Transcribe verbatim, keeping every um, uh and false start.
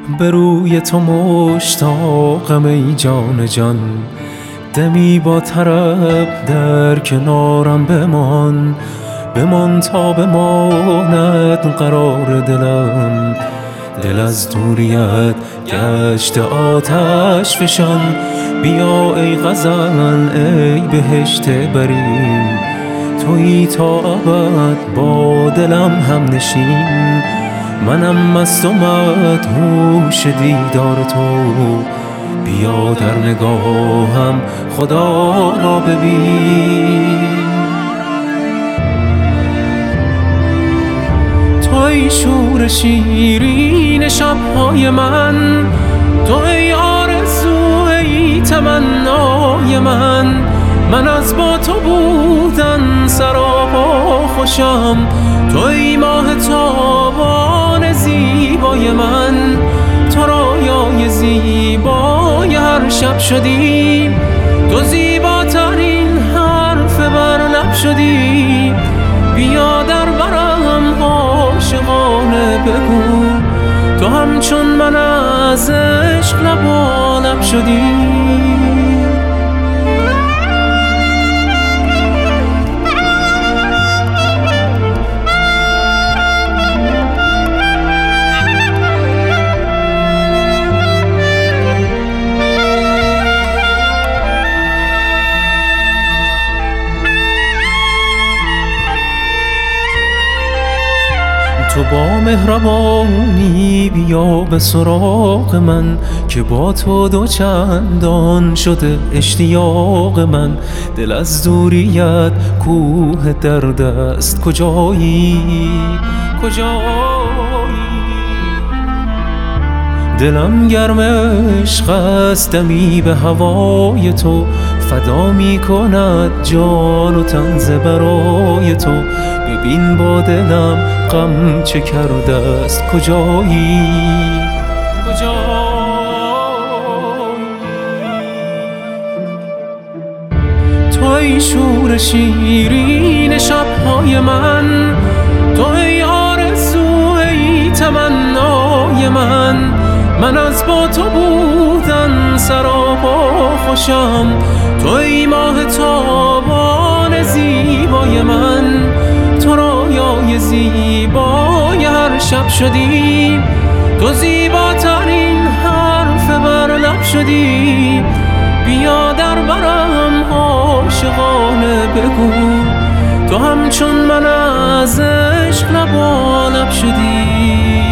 به روی تو مشتاقم ای جان جان، دمی با طرب در کنارم بمان. بمان تا بماند قرار دلم، دل از دوریت گشت آتش فشان. بیا ای غزل ای بهشت برین، تویی تا ابد با دلم هم نشین. منم مست و مدهوش دیدار تو، بیا در نگاهم خدا را ببین. توی شور شیرین شب‌های من، توی آرزو ای تمنای من. من از با تو بودن سراپا خوشم، توی ماه تابان زیبای من. تو رویای زیبای هر شب شدی، تو زیباترین حرف بر لب شدی. بیا در برم عاشقانه بگو، تو همچون من از عشق لبالب شدی. تو با مهربانی بیا به سراغ من، که با تو دو چندان شده اشتیاق من. دل از دوریت کوه درد است، کجایی کجایی؟ دلم گرم عشق است، دمی به هوای تو فدا می کند جان و تن ز برای تو. ببین با دلم غم چه کرده است، کجایی کجایی؟ توی شور شیرین شب‌های من، توی آرزو ای تمنای من. من از با تو بودن سراپا خوشم، توی ماه تابان زیبای من. تو رویای زیبای هر شب شدی، تو زیباترین حرف بر لب شدی. بیا در برم عاشقانه بگو، تو همچون من از عشق لبالب شدی.